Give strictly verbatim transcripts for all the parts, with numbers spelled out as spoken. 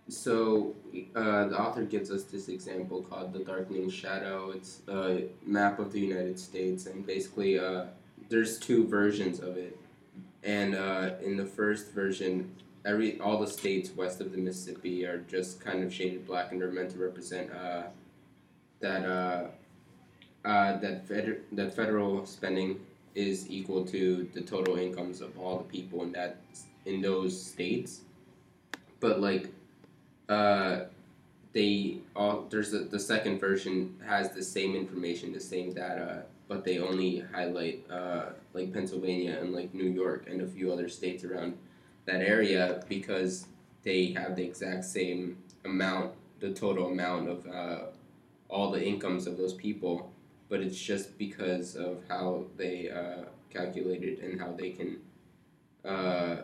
So uh, the author gives us this example called the Darkening Shadow. It's a map of the United States, and basically, uh, there's two versions of it. And uh, in the first version, every all the states west of the Mississippi are just kind of shaded black, and they're meant to represent uh, that uh, uh, that fed- that federal spending is equal to the total incomes of all the people in that in those states. But like uh, they all there's a, the second version has the same information, the same data, but they only highlight uh, like Pennsylvania and like New York and a few other states around that area because they have the exact same amount, the total amount of uh, all the incomes of those people, but it's just because of how they uh, calculate it and how they can uh,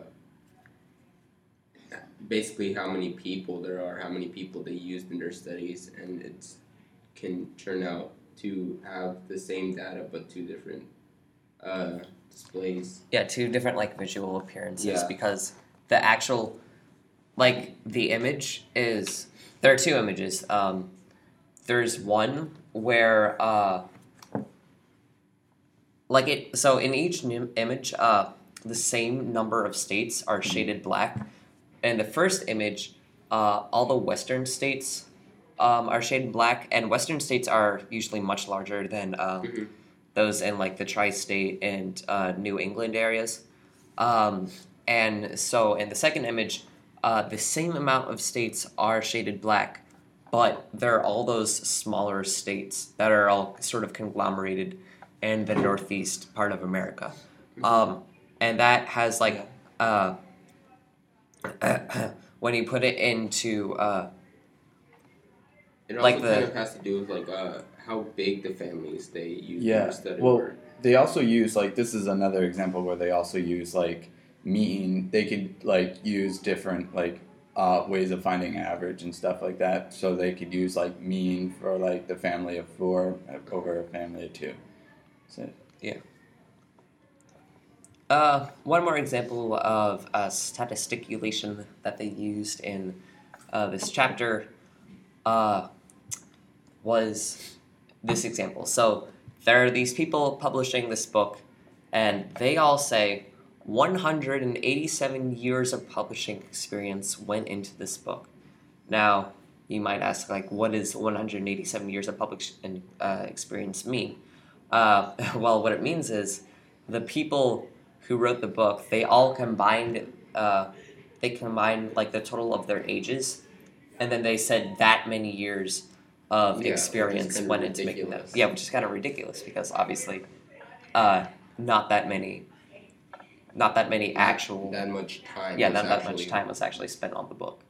basically how many people there are, how many people they used in their studies, and it can turn out to have the same data but two different uh, displays. Yeah, two different like visual appearances Yeah. because the actual like the image is there are two images. Um, there's one where uh, like it so in each nim- image uh, the same number of states are shaded black. In the first image, uh, all the western states um, are shaded black, and western states are usually much larger than um, Mm-hmm. those in like the tri-state and uh, New England areas. Um, and so in the second image, uh, the same amount of states are shaded black, but there are all those smaller states that are all sort of conglomerated in the northeast part of America. Um, and that has like uh, when you put it into uh, It also like kind the of has to do with like uh, how big the families they use in Yeah. their study Well, were. they also use like this is another example where they also use like mean. They could like use different like uh, ways of finding average and stuff like that. So they could use like mean for like the family of four over a family of two. So yeah. Uh, one more example of uh, statisticulation that they used in uh, this chapter uh, was this example. So there are these people publishing this book, and they all say one hundred eighty-seven years of publishing experience went into this book. Now, you might ask, like, what does one hundred eighty-seven years of public uh, experience mean? Uh, well, what it means is the people who wrote the book, they all combined, uh, they combined like the total of their ages, and then they said that many years of Yeah, which is experience kinda went into making that. ridiculous. Yeah, which is kind of ridiculous because obviously, uh, not that many, not that many actual. That much time. yeah, was not that much actually- time was actually spent on the book.